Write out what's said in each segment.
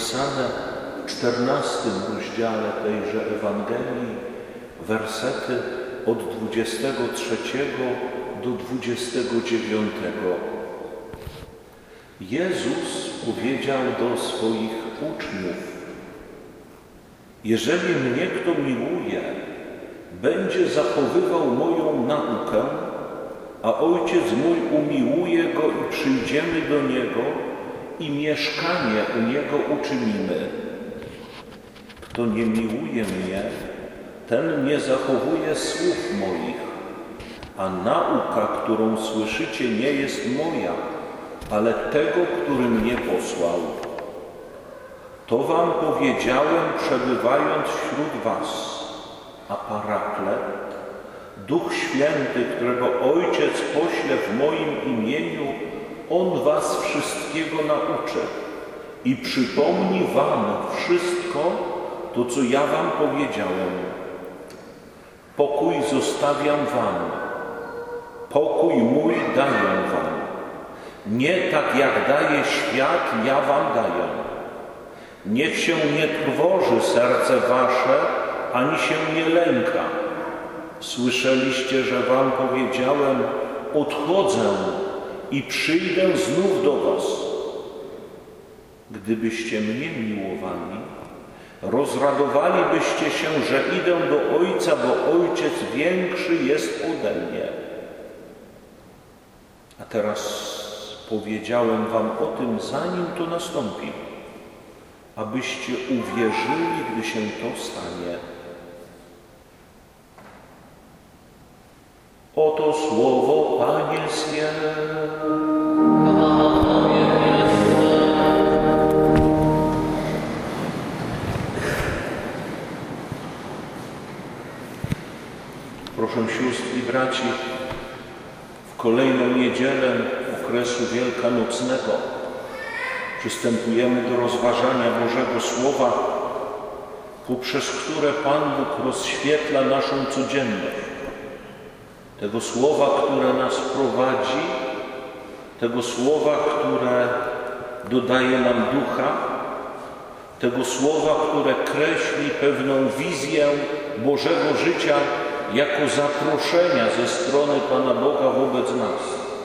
zapisane w 14 rozdziale tejże Ewangelii, wersety od 23 do 29. Jezus powiedział do swoich uczniów: jeżeli mnie kto miłuje, będzie zachowywał moją naukę, a Ojciec mój umiłuje go i przyjdziemy do Niego i mieszkanie u Niego uczynimy. Kto nie miłuje mnie, ten nie zachowuje słów moich, a nauka, którą słyszycie, nie jest moja, ale tego, który mnie posłał. To wam powiedziałem, przebywając wśród was, a Paraklet, Duch Święty, którego Ojciec pośle w moim imieniu, On was wszystkiego nauczy i przypomni wam wszystko to, co ja wam powiedziałem. Pokój zostawiam wam, pokój mój daję wam. Nie tak jak daje świat, ja wam daję. Niech się nie trwoży serce wasze, ani się nie lęka. Słyszeliście, że wam powiedziałem: odchodzę i przyjdę znów do was. Gdybyście mnie miłowali, rozradowalibyście się, że idę do Ojca, bo Ojciec większy jest ode mnie. A teraz powiedziałem wam o tym, zanim to nastąpi, abyście uwierzyli, gdy się to stanie. Oto słowo Pańskie. Proszę sióstr i braci, w kolejną niedzielę okresu wielkanocnego przystępujemy do rozważania Bożego Słowa, poprzez które Pan Bóg rozświetla naszą codzienność. Tego Słowa, które nas prowadzi, tego Słowa, które dodaje nam ducha, tego Słowa, które kreśli pewną wizję Bożego życia jako zaproszenia ze strony Pana Boga wobec nas.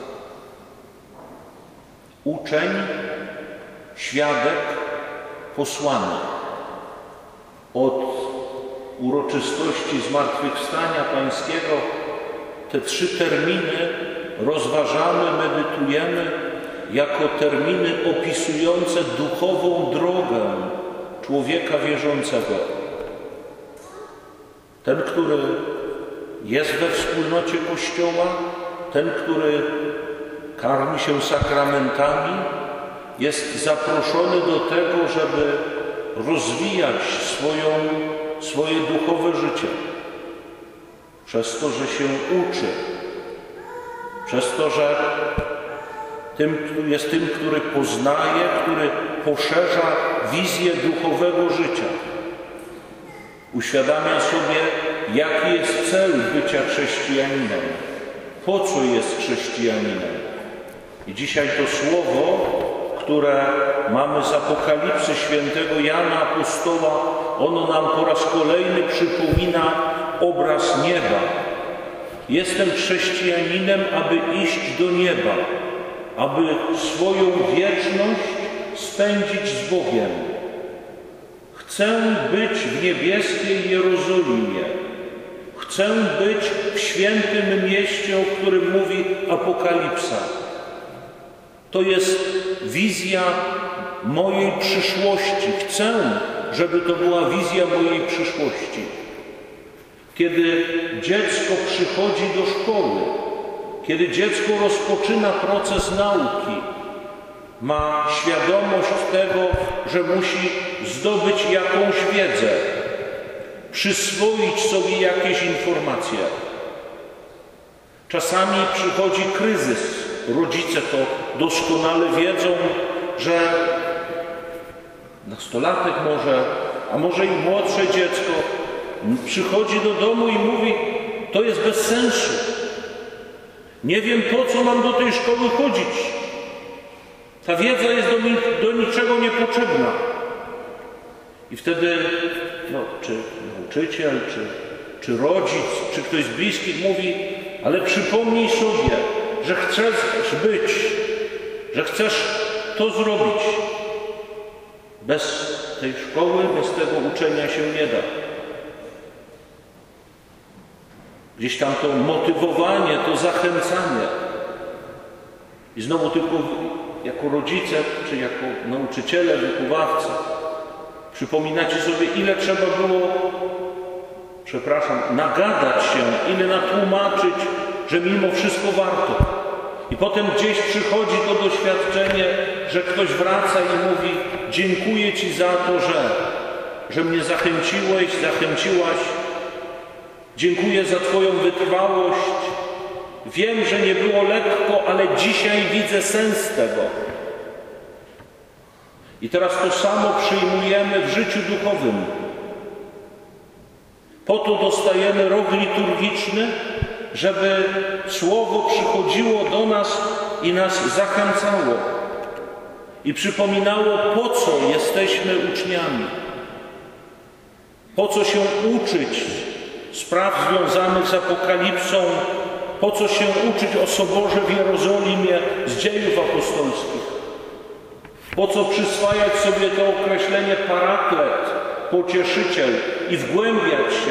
Uczeń, świadek, posłany. Od uroczystości Zmartwychwstania Pańskiego te 3 terminy rozważamy, medytujemy jako terminy opisujące duchową drogę człowieka wierzącego. Ten, który jest we wspólnocie Kościoła, ten, który karmi się sakramentami, jest zaproszony do tego, żeby rozwijać swoje duchowe życie. Przez to, że się uczy, przez to, że jest tym, który poznaje, który poszerza wizję duchowego życia. Uświadamia sobie, jaki jest cel bycia chrześcijaninem, po co jest chrześcijaninem. I dzisiaj to słowo, które mamy z Apokalipsy świętego Jana Apostoła, ono nam po raz kolejny przypomina obraz nieba. Jestem chrześcijaninem, aby iść do nieba, aby swoją wieczność spędzić z Bogiem. Chcę być w niebieskiej Jerozolimie. Chcę być w świętym mieście, o którym mówi Apokalipsa. To jest wizja mojej przyszłości. Chcę, żeby to była wizja mojej przyszłości. Kiedy dziecko przychodzi do szkoły, kiedy dziecko rozpoczyna proces nauki, ma świadomość tego, że musi zdobyć jakąś wiedzę, przyswoić sobie jakieś informacje. Czasami przychodzi kryzys. Rodzice to doskonale wiedzą, że nastolatek może, a może i młodsze dziecko przychodzi do domu i mówi: to jest bez sensu. Nie wiem, po co mam do tej szkoły chodzić. Ta wiedza jest do niczego niepotrzebna. I wtedy, czy nauczyciel, czy rodzic, czy ktoś z bliskich mówi, ale przypomnij sobie, że chcesz być, że chcesz to zrobić. Bez tej szkoły, bez tego uczenia się nie da. Gdzieś tam to motywowanie, to zachęcanie. I znowu tylko jako rodzice, czy jako nauczyciele, wychowawcy, przypominacie sobie, ile trzeba było, nagadać się, ile natłumaczyć, że mimo wszystko warto. I potem gdzieś przychodzi to doświadczenie, że ktoś wraca i mówi: dziękuję Ci za to, że mnie zachęciłeś, zachęciłaś. Dziękuję za Twoją wytrwałość. Wiem, że nie było lekko, ale dzisiaj widzę sens tego. I teraz to samo przyjmujemy w życiu duchowym. Po to dostajemy rok liturgiczny, żeby Słowo przychodziło do nas i nas zachęcało. I przypominało, po co jesteśmy uczniami. Po co się uczyć spraw związanych z Apokalipsą, po co się uczyć o Soborze w Jerozolimie z Dziejów Apostolskich. Po co przyswajać sobie to określenie paraklet, pocieszyciel i wgłębiać się?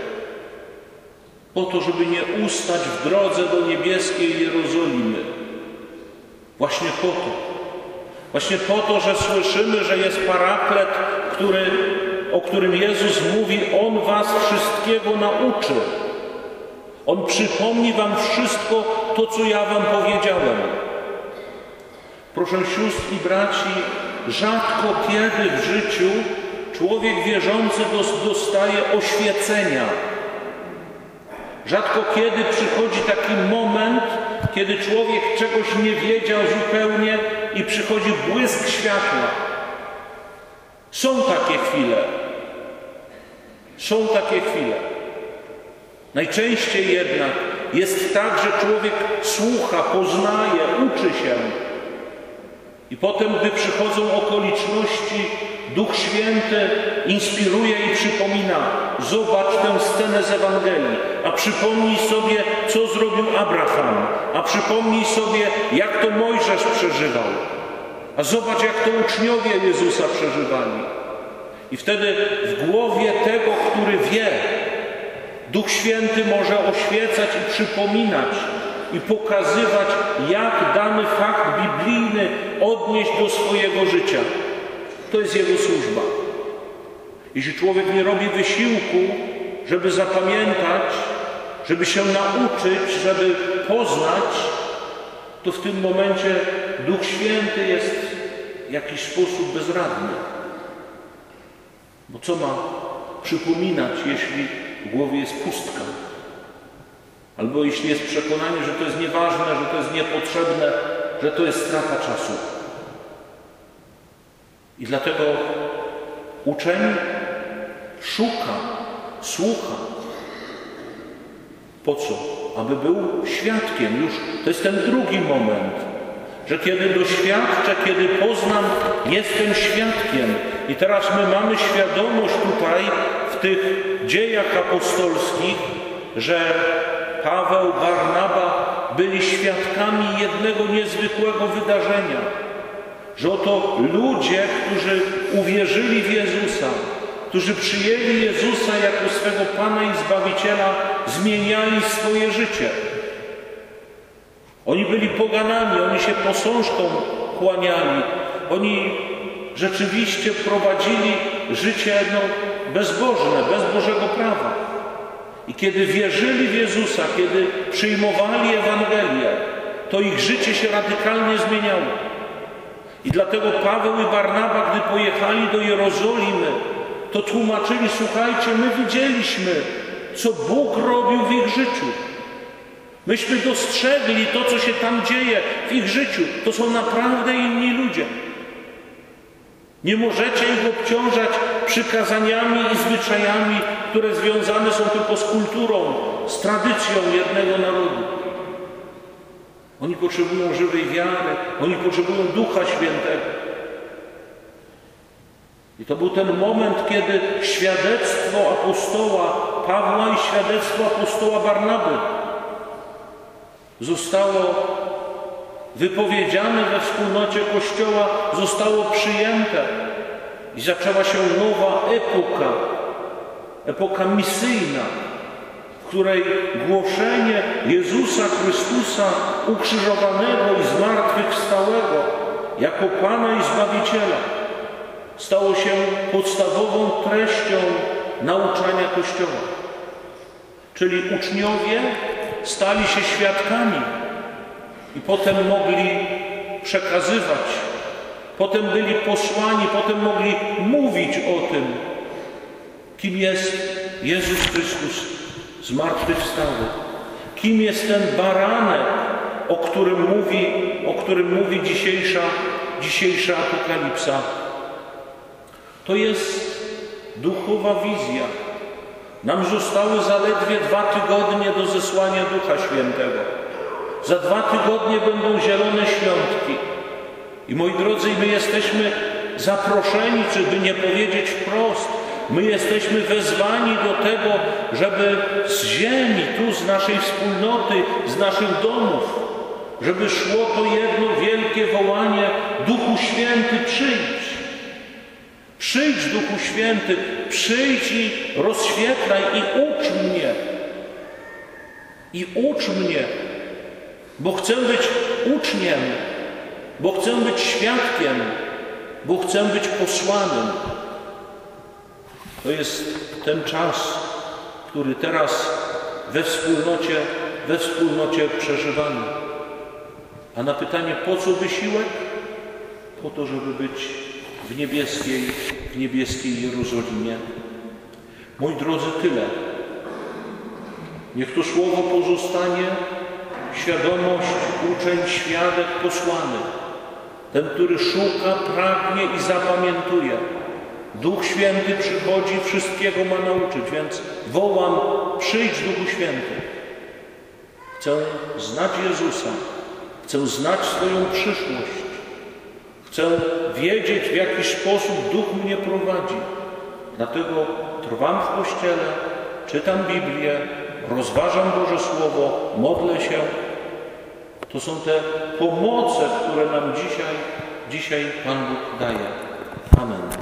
Po to, żeby nie ustać w drodze do niebieskiej Jerozolimy. Właśnie po to. Właśnie po to, że słyszymy, że jest paraklet, o którym Jezus mówi: On was wszystkiego nauczy. On przypomni wam wszystko to, co ja wam powiedziałem. Proszę sióstr i braci, rzadko kiedy w życiu człowiek wierzący dostaje oświecenia. Rzadko kiedy przychodzi taki moment, kiedy człowiek czegoś nie wiedział zupełnie i przychodzi błysk światła. Są takie chwile. Są takie chwile. Najczęściej jednak jest tak, że człowiek słucha, poznaje, uczy się. I potem, gdy przychodzą okoliczności, Duch Święty inspiruje i przypomina: zobacz tę scenę z Ewangelii, a przypomnij sobie, co zrobił Abraham, a przypomnij sobie, jak to Mojżesz przeżywał, a zobacz, jak to uczniowie Jezusa przeżywali. I wtedy w głowie tego, który wie, Duch Święty może oświecać i przypominać i pokazywać, jak dany fakt biblijny odnieść do swojego życia. To jest jego służba. Jeśli człowiek nie robi wysiłku, żeby zapamiętać, żeby się nauczyć, żeby poznać, to w tym momencie Duch Święty jest w jakiś sposób bezradny. Bo co ma przypominać, jeśli w głowie jest pustka? Albo jeśli jest przekonanie, że to jest nieważne, że to jest niepotrzebne, że to jest strata czasu. I dlatego uczeń szuka, słucha. Po co? Aby był świadkiem. Już to jest ten drugi moment, że kiedy doświadczę, kiedy poznam, jestem świadkiem. I teraz my mamy świadomość tutaj, w tych dziejach apostolskich, że Paweł, Barnaba byli świadkami jednego niezwykłego wydarzenia. Że oto ludzie, którzy uwierzyli w Jezusa, którzy przyjęli Jezusa jako swego Pana i Zbawiciela, zmieniali swoje życie. Oni byli poganami, oni się posążkom kłaniali, oni rzeczywiście prowadzili życie bezbożne, bez Bożego prawa. I kiedy wierzyli w Jezusa, kiedy przyjmowali Ewangelię, to ich życie się radykalnie zmieniało. I dlatego Paweł i Barnaba, gdy pojechali do Jerozolimy, to tłumaczyli: słuchajcie, my widzieliśmy, co Bóg robił w ich życiu. Myśmy dostrzegli to, co się tam dzieje w ich życiu. To są naprawdę inni ludzie. Nie możecie ich obciążać przykazaniami i zwyczajami, które związane są tylko z kulturą, z tradycją jednego narodu. Oni potrzebują żywej wiary, oni potrzebują Ducha Świętego. I to był ten moment, kiedy świadectwo apostoła Pawła i świadectwo apostoła Barnaby zostało wypowiedziane we wspólnocie Kościoła, zostało przyjęte i zaczęła się nowa epoka misyjna, w której głoszenie Jezusa Chrystusa ukrzyżowanego i zmartwychwstałego jako Pana i Zbawiciela stało się podstawową treścią nauczania Kościoła. Czyli uczniowie stali się świadkami i potem mogli przekazywać, potem byli posłani, potem mogli mówić o tym, kim jest Jezus Chrystus zmartwychwstały, kim jest ten baranek, o którym mówi dzisiejsza Apokalipsa. To jest duchowa wizja. Nam zostały zaledwie 2 tygodnie do zesłania Ducha Świętego. Za 2 tygodnie będą zielone świątki. I moi drodzy, my jesteśmy zaproszeni, czy by nie powiedzieć wprost, my jesteśmy wezwani do tego, żeby z ziemi, tu z naszej wspólnoty, z naszych domów, żeby szło to jedno wielkie wołanie: Duchu Święty, przyjdź! Przyjdź, Duchu Święty, przyjdź i rozświetlaj i ucz mnie. I ucz mnie, bo chcę być uczniem, bo chcę być świadkiem, bo chcę być posłanym. To jest ten czas, który teraz we wspólnocie przeżywamy. A na pytanie, po co wysiłek? Po to, żeby być w niebieskiej Jerozolimie. Moi drodzy, tyle. Niech to słowo pozostanie, świadomość, uczeń, świadek, posłany. Ten, który szuka, pragnie i zapamiętuje. Duch Święty przychodzi, wszystkiego ma nauczyć, więc wołam: przyjdź, Duchu Święty. Chcę znać Jezusa, chcę znać swoją przyszłość. Chcę wiedzieć, w jaki sposób Duch mnie prowadzi. Dlatego trwam w Kościele, czytam Biblię, rozważam Boże Słowo, modlę się. To są te pomoce, które nam dzisiaj Pan Bóg daje. Amen.